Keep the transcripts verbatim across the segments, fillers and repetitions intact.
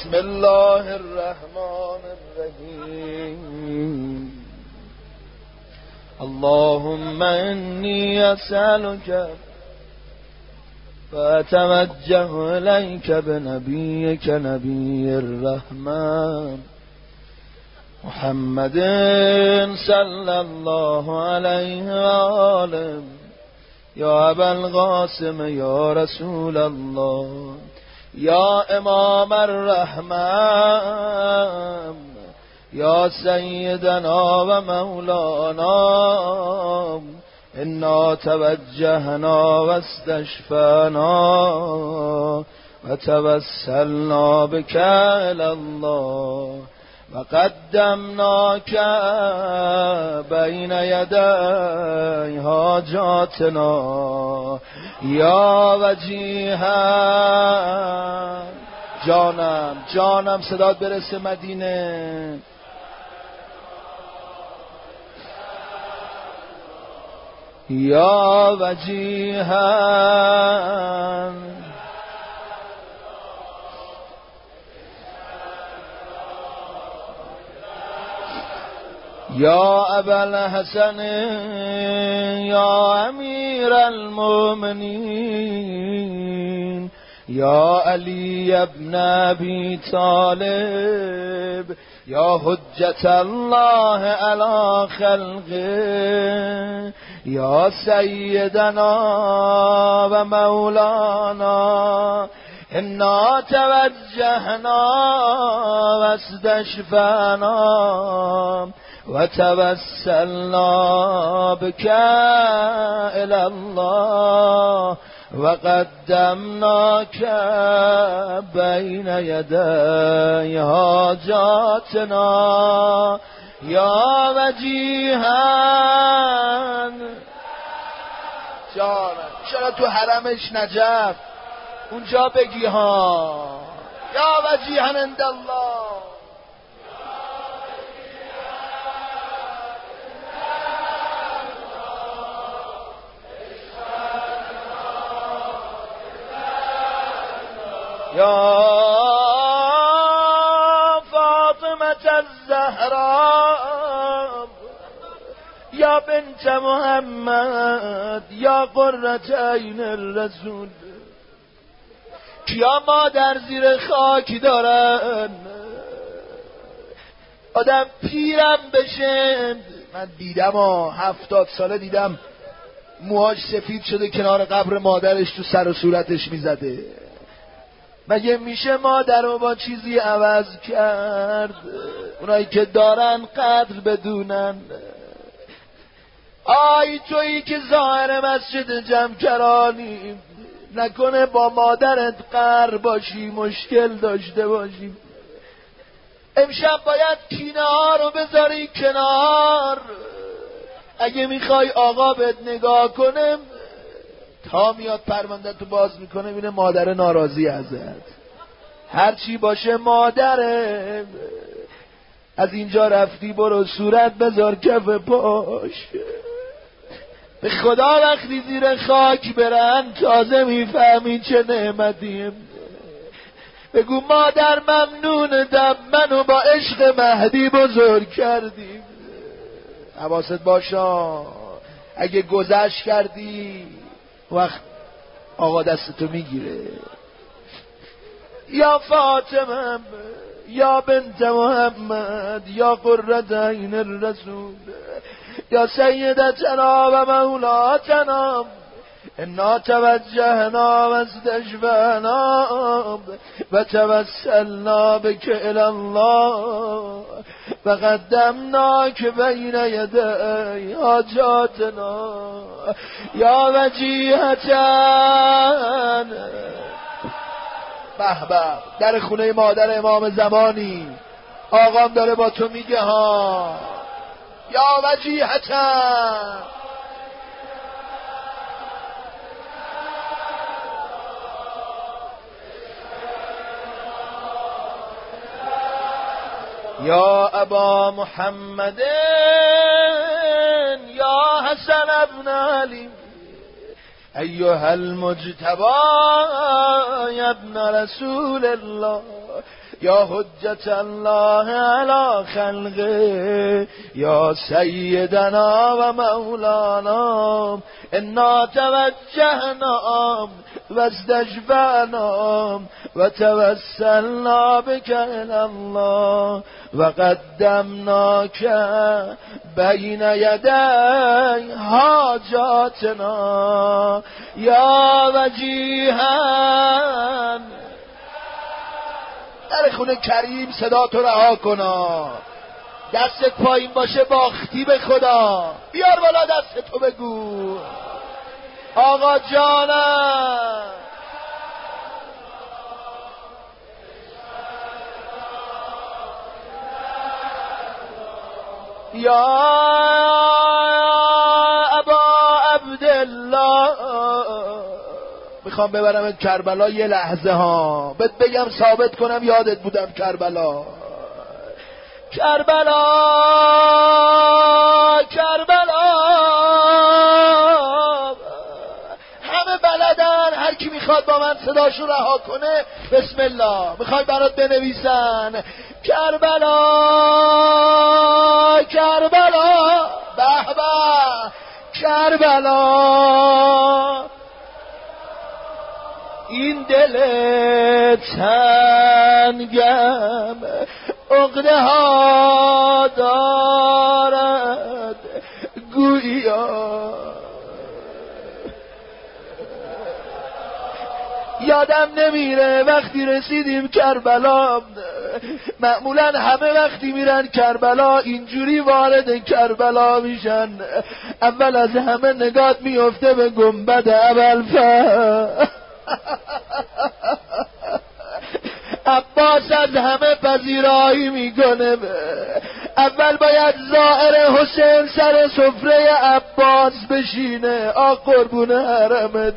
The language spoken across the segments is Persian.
بسم الله الرحمن الرحیم. اللهم انی اسألک فأتوجه إليك بنبيك نبي الرحمن محمد صلى الله عليه وآله يا أبا القاسم يا رسول الله يا إمام الرحمن يا سيدنا ومولانا إنا توجهنا واستشفانا وتوسلنا بك إلى الله وقدمناك بين يدي حاجاتنا يا وجيها. جانم جانم صدات برسه مدینه. یا وجیها یا ابا الحسن یا امیر المؤمنین یا علی ابن ابی طالب یا حجت الله علی خلقه یا سیدنا و مولانا انا توجهنا واستشفعنا وتوسلنا بك إلى الله وقدمناك بين يدي حاجاتنا یا وجیها. جانم چرا تو حرمش نجف اونجا بگی ها یا وجیها عند الله. یا فاطمة الزهراء یا بنت محمد یا قرة عین الرسول. کیا مادر زیر خاک دارن آدم پیرم بشه؟ من دیدم ها هفتاد ساله دیدم موهاش سفید شده کنار قبر مادرش تو سر و صورتش میزده. مگه میشه مادر رو با چیزی عوض کرد؟ اونایی که دارن قدر بدونن. آی تویی که ظاهر مسجد جمکرانی نکنه با مادرت قهر باشی مشکل داشته باشی. امشب باید کینه ها رو بذاری کنار. اگه میخوای آقا بهت نگاه کنه تا میاد پرونده تو باز میکنه بینه مادر ناراضی ازت. هرچی باشه مادره. از اینجا رفتی برو صورت بذار کف پاش. به خدا وقتی زیر خاک برن تازه میفهمی چه نعمتیه. بگو مادر ممنونتم منو با عشق مهدی بزرگ کردی. حواست باشا اگه گذشت کردی وقت آقا دستتو میگیره. یا فاطمه یا بنت محمد یا قرة عین الرسول یا سیدتنا و مولاتنا انا توجهنا واستشفعنا و توسلنا بك الى الله و قدمناک بین یدی حاجاتنا یا وجیهتن. به به در خونه مادر امام زمانی آقام داره با تو میگه ها یا وجیهتن. یا ابا محمد یا حسن ابن علی ایها المجتبى یا ابن رسول الله یا حجت الله علی خلقه یا سیدنا و مولانا انا توجهنا و استشفعنا و توسلنا بک الی الله و قدمناک بین یدی حاجاتنا یا وجیها. در خونه کریم صدا تو رها کنا، دستت پایین باشه باختی به خدا. بیار بالا دست تو بگو آقا جانم یا ابا عبدالله. میخوام ببرمت کربلا یه لحظه ها، بهت بگم ثابت کنم یادت بودم کربلا. کربلا کربلا همه بلدن، هر کی میخواد با من صداشو رها کنه بسم الله. میخوای برات بنویسن کربلا کربلا به به کربلا. این دل تنگم عقده ها دارد گویا. یادم نمیره وقتی رسیدیم کربلا، معمولا همه وقتی میرن کربلا اینجوری وارد کربلا میشن. اول از همه نگات میفته به گنبد ابوالفضل. عباس از همه پذیرایی میکنه. اول باید زائر حسین سر سفره عباس بشینه. آ قربون حرمت.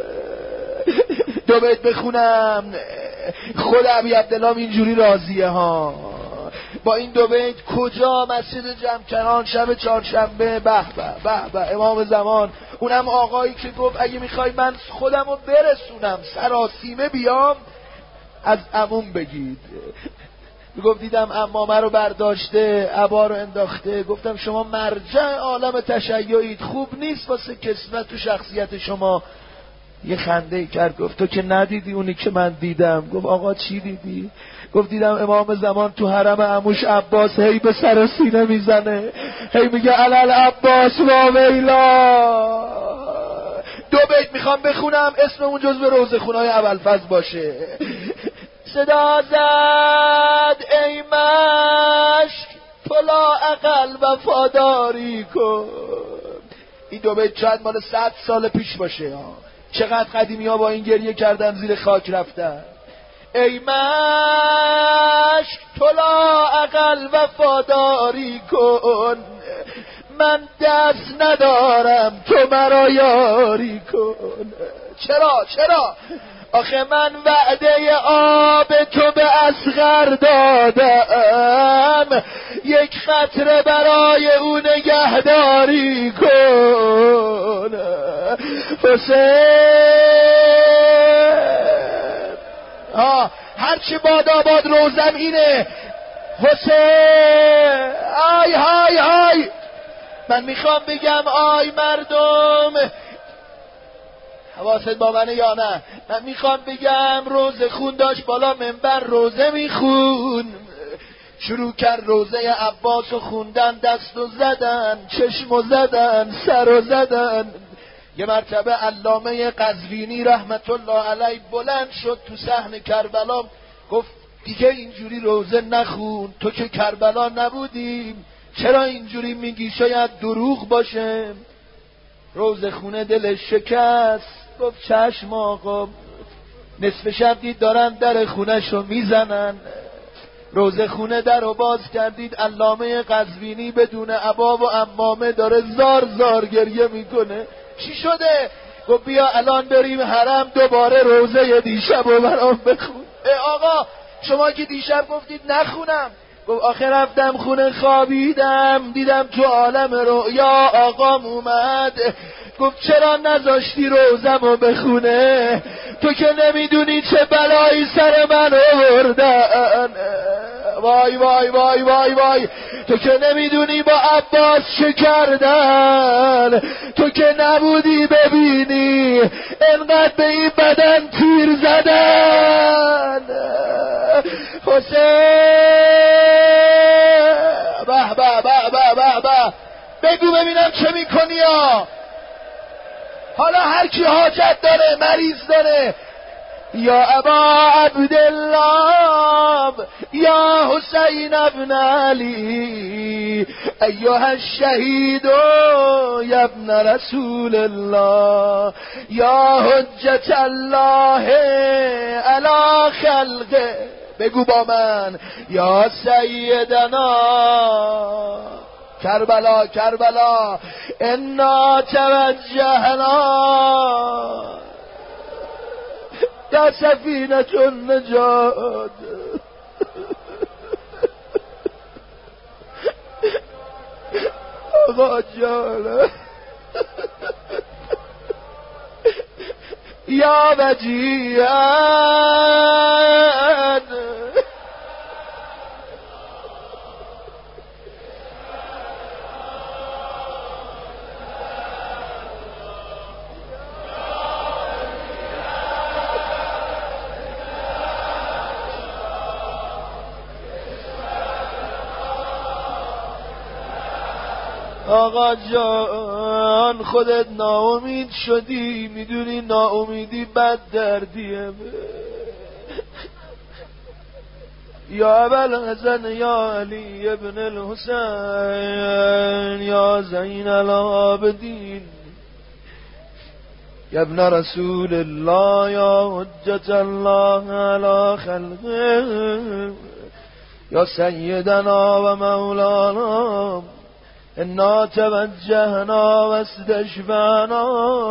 دو بیت بخونم خود ابی عبدالله اینجوری راضیه ها. با این دو بیت کجا مسجد جمکران شب چهارشنبه. به به به به امام زمان، اونم آقایی که گفت اگه میخوای من خودم رو برسونم سراسیمه بیام از عموم بگید. گفت دیدم عمامه رو برداشته عبا رو انداخته، گفتم شما مرجع عالم تشیعید، خوب نیست واسه کسوت تو شخصیت شما. یه خنده کرد گفت تو که ندیدی اونی که من دیدم. گفت آقا چی دیدی؟ گفت دیدم امام زمان تو حرم عموش عباس هی به سر سینه میزنه، هی میگه علل عباس و ویلا. دو بیت میخوام بخونم اسم اون جزو روضه‌خونای ابوالفضل باشه. صدا زد ای مشک تو لااقل وفاداری کن. این دو بیت شاید مال صد سال پیش باشه ها. چقدر قدیمی ها با این گریه کردن زیر خاک رفتن. ای مشک تو لااقل وفاداری کن، من دست ندارم تو مرا یاری کن. چرا چرا؟ آخه من وعده آب تو به اصغر دادم، یک قطره برای او نگهداری کن. حسین ها هرچی باد آباد روزم اینه. حسین آی های های من میخوام بگم آی مردم، حواست با منه یا نه؟ من میخوام بگم روزه خون داشت بالا منبر روزه میخون، شروع کرد روزه عباس و خوندن، دست و زدن، چشم و زدن، سر و زدن. یه مرتبه علامه قزوینی رحمت الله علیه بلند شد تو صحن کربلا، گفت دیگه اینجوری روزه نخون، تو که کربلا نبودیم چرا اینجوری میگی؟ شاید دروغ باشه. روزه خونه دلش شکست، گفت چشم آقا. نصف شب دید دارن در خونه شو میزنن، روزه خونه در رو باز کردید، علامه قزوینی بدون عبا و عمامه داره زار زار گریه میکنه. چی شده؟ گفت بیا الان بریم حرم دوباره روزه دیشب رو برام بخون. ای آقا شما که دیشب گفتید نخونم. گفت آخه رفتم خونه خوابیدم، دیدم تو عالم رؤیا آقام اومد، گفت چرا نذاشتی روزمو بخونه؟ تو که نمیدونی چه بلایی سر من آوردن. وای وای وای وای وای، تو که نمیدونی با عباس چه کردن، تو که نبودی ببینی انقدر به این بدن تیر زدن. حسین به به به به به به، بگو ببینم چه میکنی ها. حالا هر کی حاجت داره، مریض داره، یا ابا عبدالله یا حسین ابن علی ایها الشهید یا ابن رسول الله یا حجت الله علی خلقه. بگو با من یا سیدنا کربلا کربلا انا توجهنا یا سفینة النجات. آقا جان یا وجیهان آقا جان خودت ناامید شدی، میدونی ناامیدی بد دردیه. یا ابوالحسن یا علی ابن الحسین یا زین العابدین یا ابن رسول الله یا حجت الله علی خلقه یا سیدنا و مولانا انا توجهنا واستشفعنا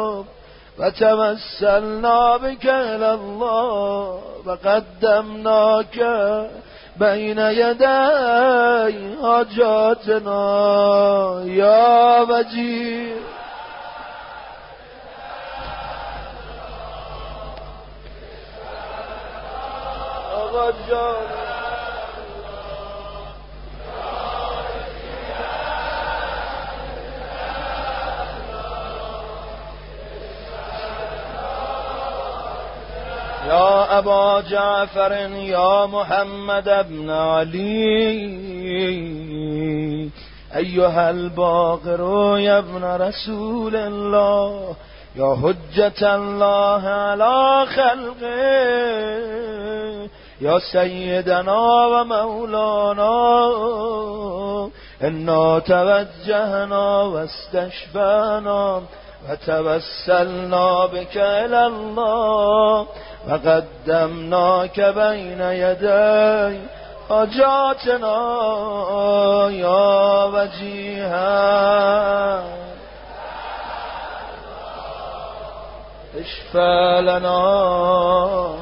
وتوسلنا بك الى الله وقدمناك بين يدي حاجاتنا يا وجيه. آقا جان یا ابا جعفر یا محمد ابن علی ایها الباقر یا ابن رسول الله یا حجت الله علی خلقه یا سیدنا و مولانا انا توجهنا و استشفعنا و توسلنا بك الى الله و قدمناک بین یدی حاجاتنا یا وجیها اشفع لنا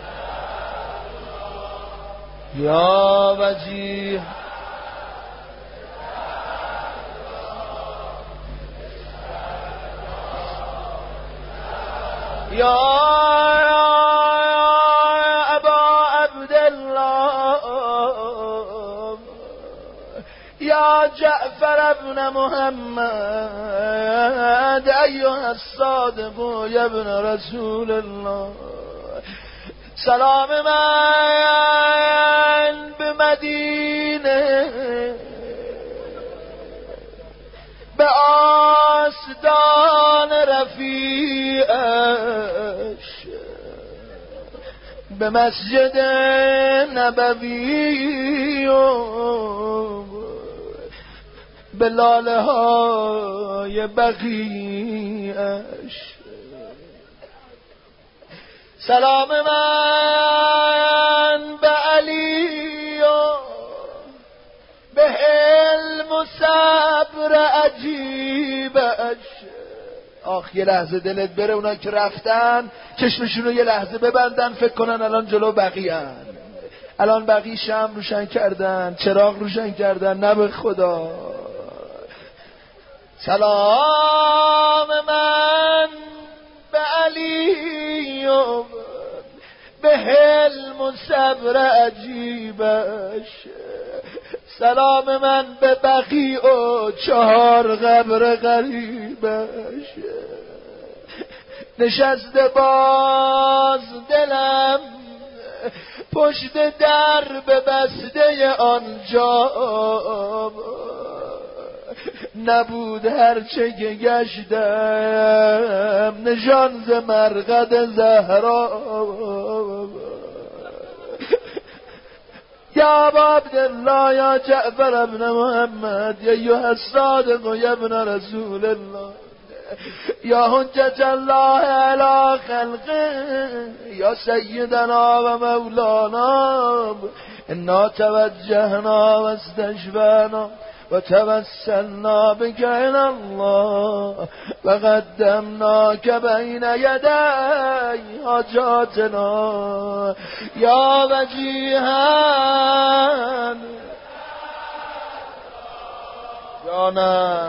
یا وجیها یا ابا عبدالله یا جعفر ابن محمد ایها الصادق یا ابن رسول الله سلام من به مدینه به آستان رفیعش به مسجد نبوی و به لاله های بقیعش سلام من به علی و به علم و صبر عجیبش. آخ یه لحظه دلت بره اونا که رفتن چشمشون رو یه لحظه ببندن، فکر کنن الان جلو بقیه‌ان، الان بقیه شمع روشن کردن، چراغ روشن کردن. نه به خدا سلام من به علی و به حلم و صبر عجیبش، سلام من به بقیع و چهار قبر غریبش. نشسته باز دلم پشت در به بسته آنجا، نبود هرچه که گشتم نشان ز مرقد زهرا. یا ابا عبدالله یا جعفر ابن محمد یا ایها الصادق و یا ابن رسول الله یا حجت الله علی خلقه یا سیدنا و مولانا، انا توجهنا و استشفانا و توسلنا بك الى الله و قدمناک بین یدی حاجاتنا یا وجیها جانا.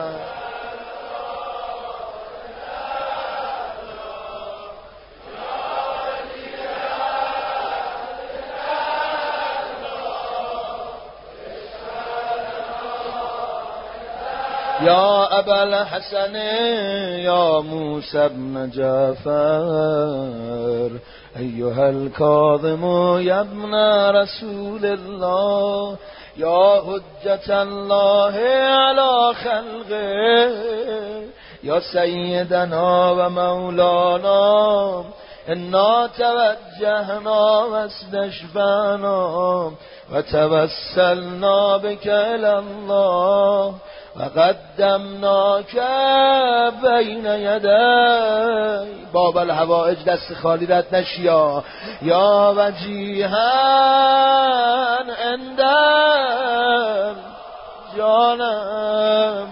یا ابا الحسن یا موسی بن جعفر ایها الکاظم یا ابن رسول الله یا حجت الله علی خلقه یا سیدنا و مولانا، انا توجهنا و استشفانا و توسلنا بك الى الله و قدمناک بین یدی. باب الحوائج دست خالی رد نشیا. یا وجیهن اندر جانم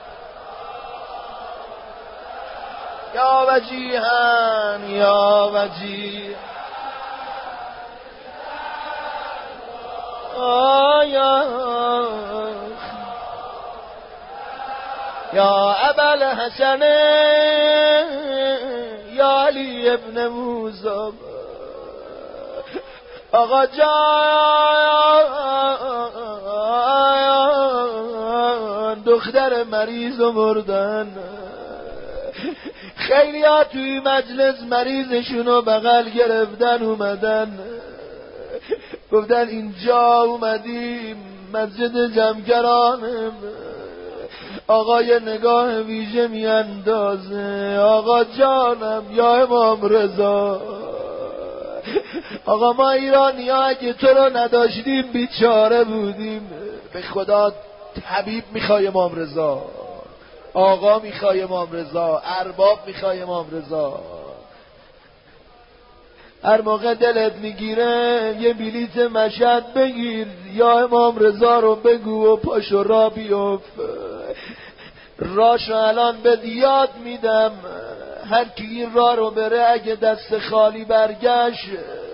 یا وجیهن یا وجیه آیا یا ابا الحسن یا علی ابن موسی آقا جان دختر مریض و مردن. خیلی ها توی مجلس مریضشونو بغل گرفتن اومدن گفتن اینجا اومدیم مسجد جمکرانم، آقا یه نگاه ویژه میاندازه. آقا جانم یا امام رضا، آقا ما ایرانی ها اگه تو رو نداشتیم بیچاره بودیم. به خدا طبیب میخوای امام رضا، آقا میخوای امام رضا، ارباب میخوای امام رضا. هر موقع دلت میگیره یه بلیت مشهد بگیر، یا امام رضا رو بگو و پاشو را بیفت. راشو الان به یاد میدم، هر کی این راه رو بره اگه دست خالی برگشت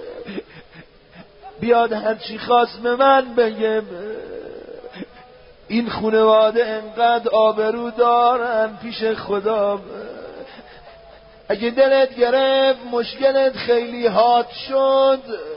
بیاد هرچی خواست به من بگم. این خانواده انقدر آبرو دارن پیش خدا، اگه دلت گرفت مشکلت خیلی حاد شد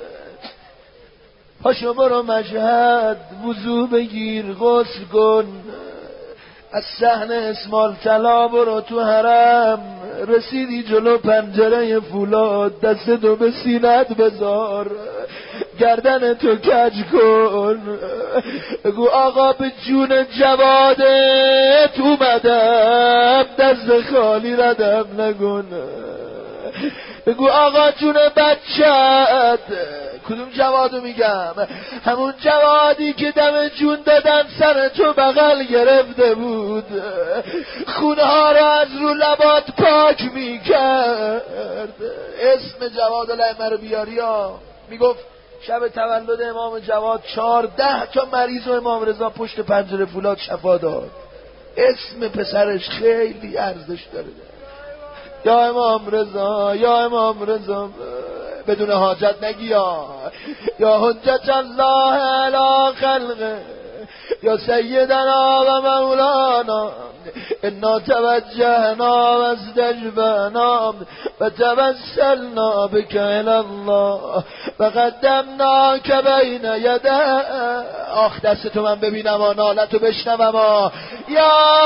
پاشو برو مشهد وضو بگیر غسل کن، از صحن اسمال طلا برو تو حرم، رسیدی جلو پنجره فولاد دستتو به سینت بذار، گردن تو کج کن، بگو آقا به جون جوادت اومدم دست خالی ردم نگن. بگو آقا جون بچت. کدوم جوادو میگم؟ همون جوادی که دم جون دادن سر تو بغل گرفته بود، خونها رو از رو لبات پاک میکرد. اسم جواد الائمه رو بیاری ها. میگفت شب تولد امام جواد چهارده تا مریض و امام رضا پشت پنجره فولاد شفا داد. اسم پسرش خیلی ارزش داره. یا امام رضا یا امام رضا بدون حاجت نگی. یا حجت الله علی خلقه یا سیدنا و مولانا انا توجهنا واستجبنا و توسلنا بك الى الله و قدمناک بین یده. آخ دست تو من ببینم و نالتو بشنوم و یا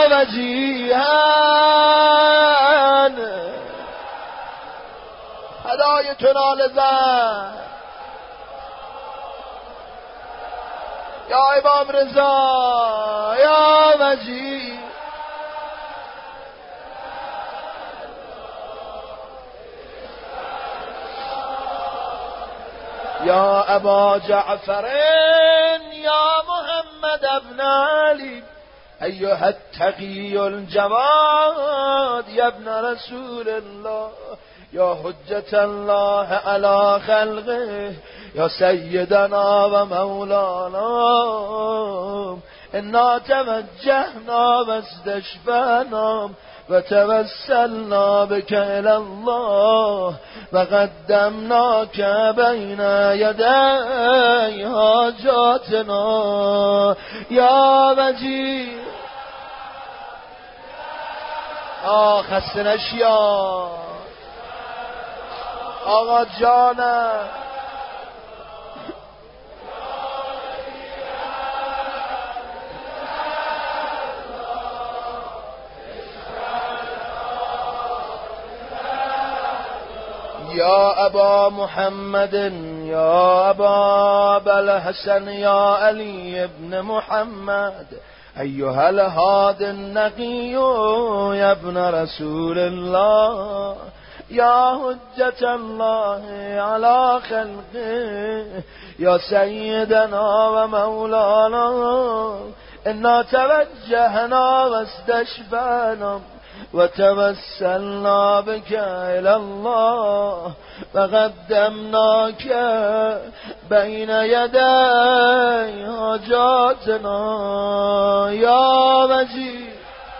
وجیهن هدای تو ناله زن یا امام رضا یا وجیه یا ابا جعفر یا محمد ابن علی ایها التقی الجواد یا ابن رسول الله یا حجت الله علی خلقه یا سیدنا و مولانا انا توجهنا واستشفعنا و توسلنا بك الى الله و قدمناک بین یدی حاجاتنا یا وجیه. آه خسته نشیا آقا جانم یا ابا محمد یا ابا الحسن یا علی ابن محمد ایها الهاد النقی یا ابن رسول الله یا حجت الله علی خلقه یا سیدنا و مولانا انا توجهنا واستشفعنا و توسلنا بك الى الله و قدمناک بین یدی حاجاتنا یا وجیه.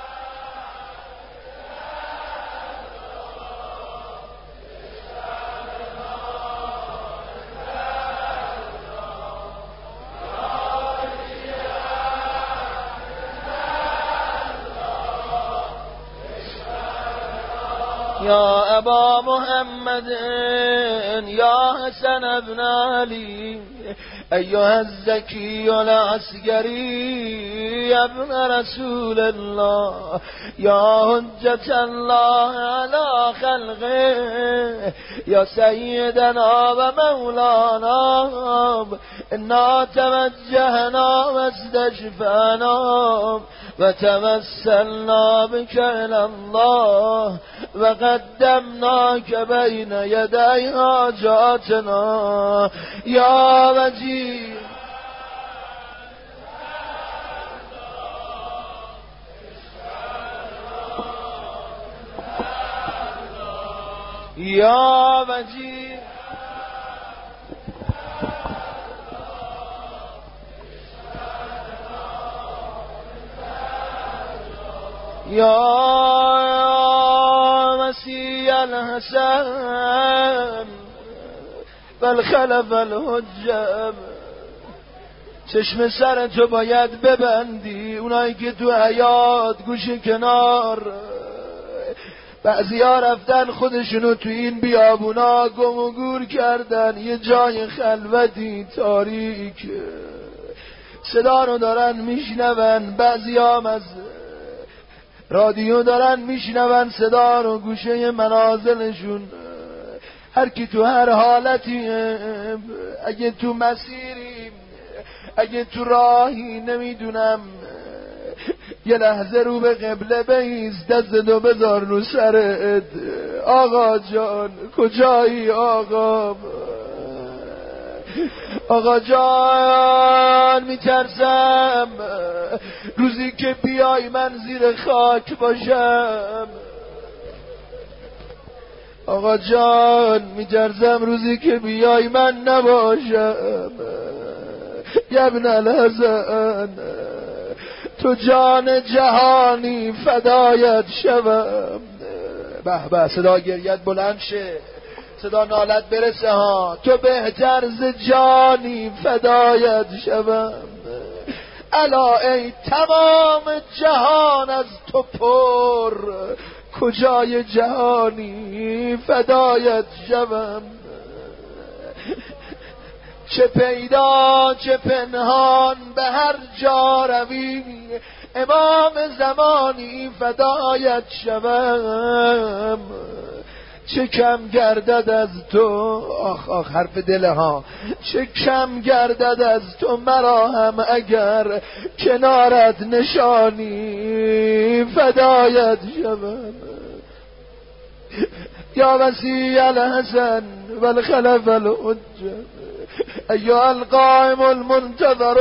یا ابا محمد یا حسن ابن علی ایها الزکی العسکری ابن رسول الله یا حجت الله علی خلقه یا سیدنا و مولانا انا توجهنا واستشفعنا و توسلنا بك الى الله و قدمناک بین یدی حاجاتنا یا وجیه. یا وجیه یا مسیح الحسن والخلف الحجب. چشم سر تو باید ببندی، اونایی که تو حیات گوش کنار، بعضی ها رفتن خودشونو تو این بیابونا گم و گور کردن، یه جای خلوتی تاریک صدا رو دارن میشنون، بعضی هم از رادیو دارن میشنون صدا رو گوشه منازلشون. هر کی تو هر حالتی، اگه تو مسیری، اگه تو راهی، نمیدونم، یه لحظه رو به قبله بیست، دست دو بذار رو سرت. آقا جان کجایی آقا؟ آقا جان میترسم روزی که بیای من زیر خاک باشم. آقا جان میترسم روزی که بیای من نباشم. یا ابن الحسن تو جان جهانی فدایت شوم. به به صدا گریت بلند شه، صدا نالت برسه ها. تو بهتر ز جانی فدایت شوم. الا ای تمام جهان از تو پر، کجای جهانی فدایت شوم. چه پیدا چه پنهان به هر جا روی، امام زمانی فدایت شوم. چه کم گردد از تو، آخ آخ حرف دله ها، چه کم گردد از تو مرا هم اگر کنارت نشانی فدایت شوم. یا وسیع الحسن والخلف الحجه ایها القائم المنتظر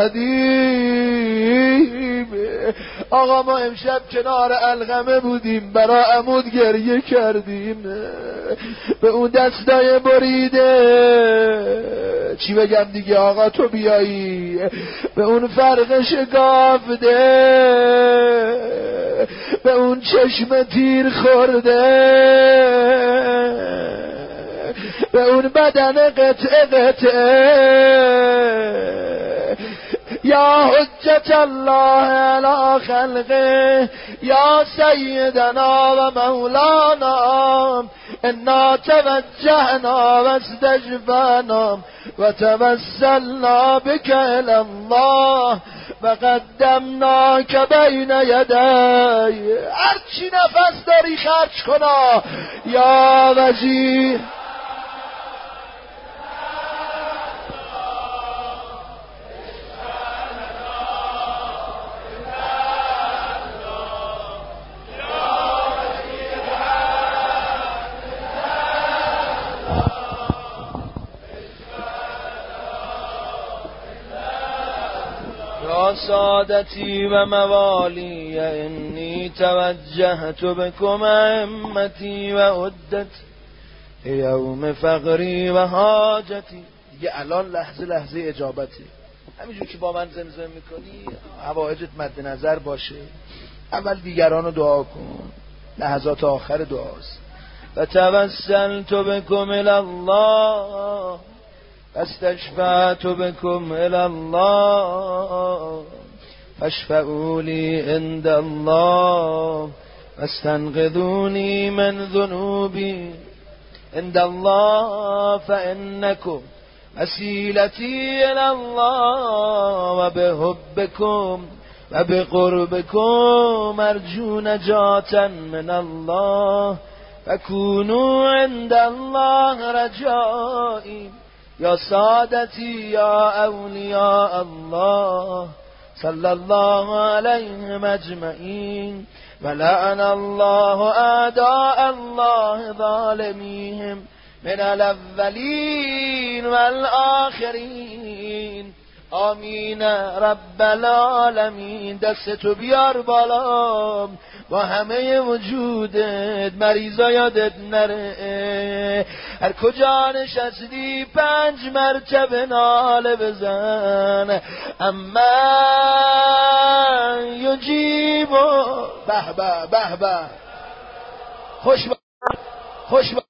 المهدی. آقا ما امشب کنار القمه بودیم، برا عمود گریه کردیم، به اون دستای بریده چی بگم دیگه آقا تو بیایی، به اون فرق شکافته، به اون چشم تیر خورده، به اون بدن قطعه قطعه. یا حجت الله علی خلقه یا سیدنا و مولانا، انا توجهنا و استجبنا و توسلنا بك الی الله و قدمناک بین یدی. هرچی نفس داری خرج کنا یا وجیه. سادتی و موالی انی توجهت بكم امتی و عدت یوم فقری و حاجتی. دیگه الان لحظه لحظه اجابتی، همینجور که با من زمزمه میکنی حوائجت مد نظر باشه، اول دیگران رو دعا کن، لحظات آخر دعاست. و توسلت بكم الی الله استشفعت بكم الى الله فاشفعوا لي عند الله واستنقذوني من ذنوبي عند الله فإنكم وسيلتي الى الله وبحبكم وبقربكم ارجو نجاة من الله فكونوا عند الله رجائي. یا سادتی یا اولیاء الله صلی الله علیهم اجمعین و لعن الله اعداء الله ظالمیهم من الاولین والآخرین. آمین رب العالمین. دستتو بیار بالا با همه وجودت، مریضا یادت نره، هر کجا نشستی پنج مرتبه ناله بزن. اما یجیب به به به به خوش با خوش با